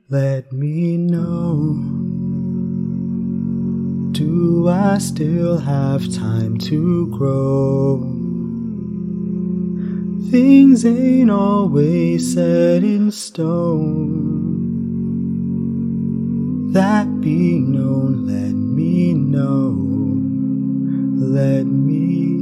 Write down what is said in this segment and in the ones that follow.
Let me know, do I still have time to grow? Things ain't always set in stone. That being known, let me know, let me.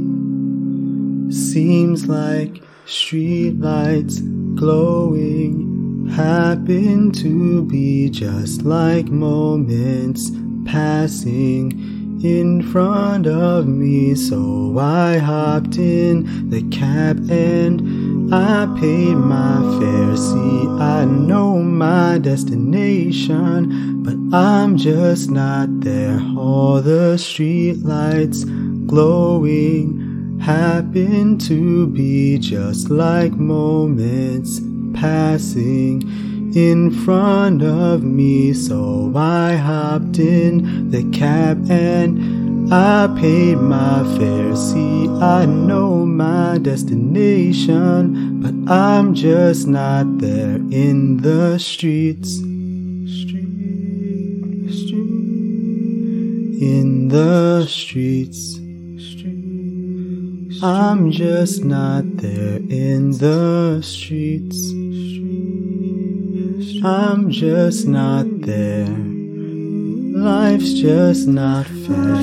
Seems like streetlights glowing happen to be just like moments passing in front of me. So I hopped in the cab and I paid my fare. See, I know my destination, but I'm just not there. All the streetlights glowing happen to be just like moments passing in front of me. So I hopped in the cab and I paid my fare. See, I know my destination, but I'm just not there in the streets. In the streets. I'm just not there in the streets. I'm just not there. Life's just not fair.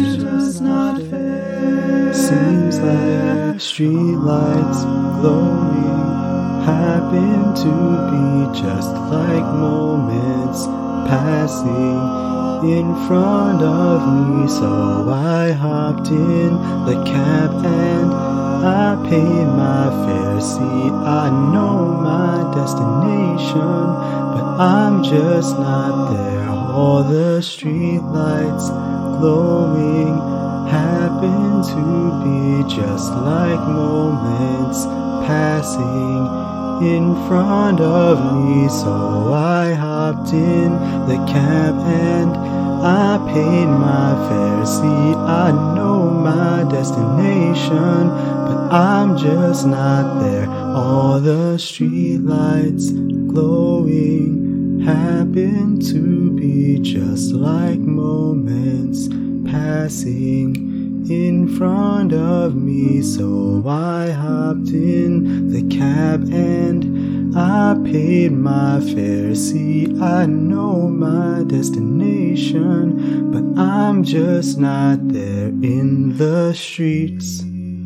Seems like streetlights glowing happen to be just like moments passing in front of me. So I hopped in the cab and I paid my fare. See, I know my destination, but I'm just not there. All the streetlights glowing happen to be just like moments passing in front of me. So I hopped in the cab and I paid my fare. See, I know my destination, but I'm just not there. All the streetlights glowing happen to be just like moments passing in front of me. So I hopped in the cab and I paid my fare. See, I know my destination, but I'm just not there in the streets.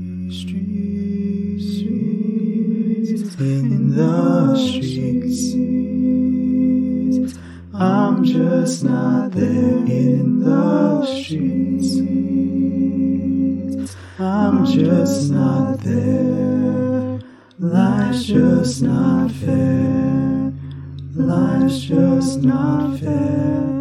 In the streets. I'm just not there in the streets. I'm just not there. Life's just not fair. Life's just not fair.